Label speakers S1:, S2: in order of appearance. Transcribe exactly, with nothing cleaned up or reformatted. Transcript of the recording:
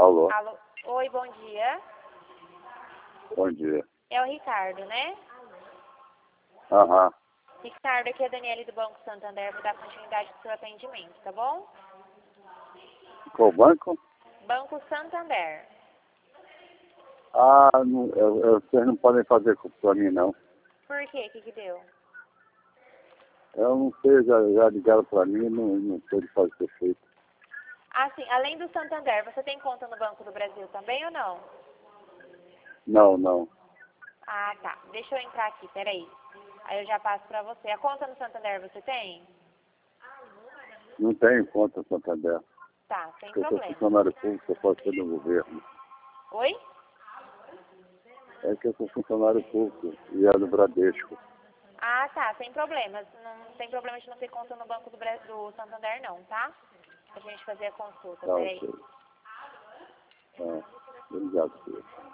S1: Alô?
S2: Alô? Oi, bom dia.
S1: Bom dia.
S2: É o Ricardo, né?
S1: Aham.
S2: Ricardo, aqui é a Daniele do Banco Santander, vou dar continuidade ao seu atendimento, tá bom?
S1: Qual banco?
S2: Banco Santander.
S1: Ah, não, eu, eu, vocês não podem fazer para mim, não.
S2: Por quê? O que que deu?
S1: Eu não sei, já, já ligaram para mim, não, não sei de fazer ser feito.
S2: Ah, sim. Além do Santander, você tem conta no Banco do Brasil também ou não?
S1: Não, não.
S2: Ah, tá. Deixa eu entrar aqui, peraí. Aí eu já passo pra você. A conta no Santander você tem?
S1: Não tenho conta Santander.
S2: Tá, sem
S1: Eu sou
S2: problema.
S1: funcionário público, eu posso ser do governo.
S2: Oi?
S1: É que eu sou funcionário público e é do Bradesco.
S2: Ah, tá, sem problemas. Não tem problema de não ter conta no Banco do, Bra- do Santander, não, tá? Pra gente fazer a consulta,
S1: Tá,
S2: peraí.
S1: ok. Tá. Obrigado, senhor.